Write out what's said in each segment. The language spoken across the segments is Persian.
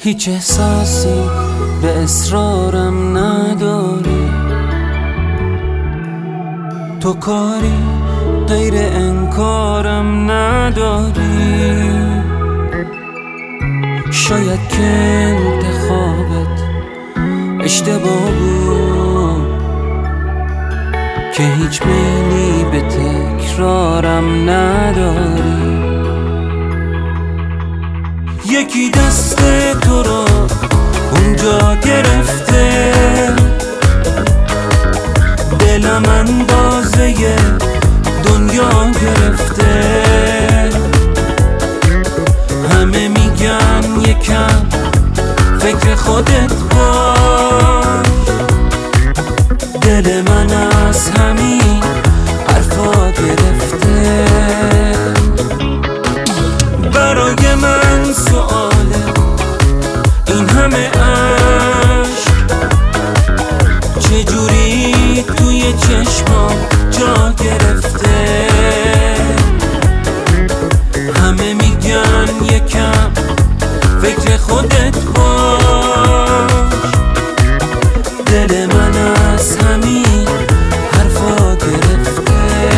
هیچ احساسی به اصرارم نداری، تو کاری غیر انکارم نداری. شاید که انتخابت اشتباه بود که هیچ میلی به تکرارم نداری. یکی دست تو رو اونجا گرفته، دلم اندازه دنیا گرفته. همه میگن یکم فکر خودت باش، دل من از همین حرفا گرفته. برای من سؤاله این همه عشق چجوری توی چشمام جا گرفته. همه میگن یکم فکر خودت باش، دل من از همین حرفا گرفته.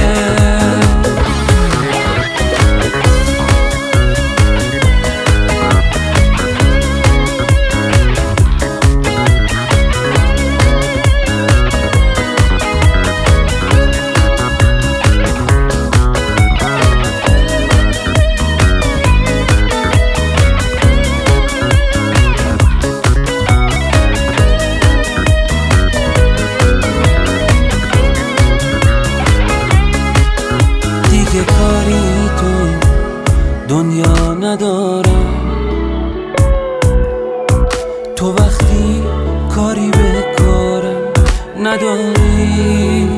دیگه کاری تو دنیا ندارم، تو وقتی کاری به کارم نداری.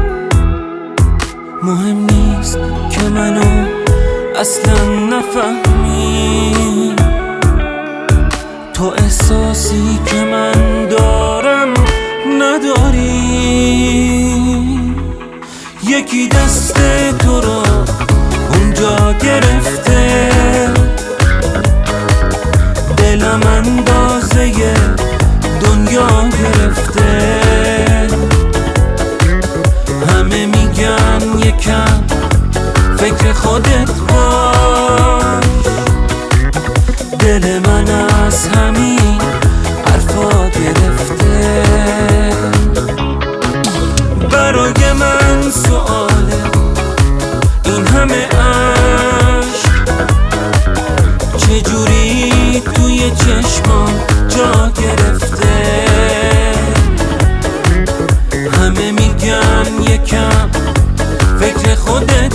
مهم نیست که منو اصلا نفهمی، تو احساسی که من دارم نداری. یکی دست تو رو اونجا گرفته، دلم اندازه دنیا گرفته. همه میگن یکم فکر خودت باش، دل من از همین حرفا گرفته. برای من سؤاله این همه عشق چجوری توی چشمام جا گرفته. همه میگن یکم فکر خودت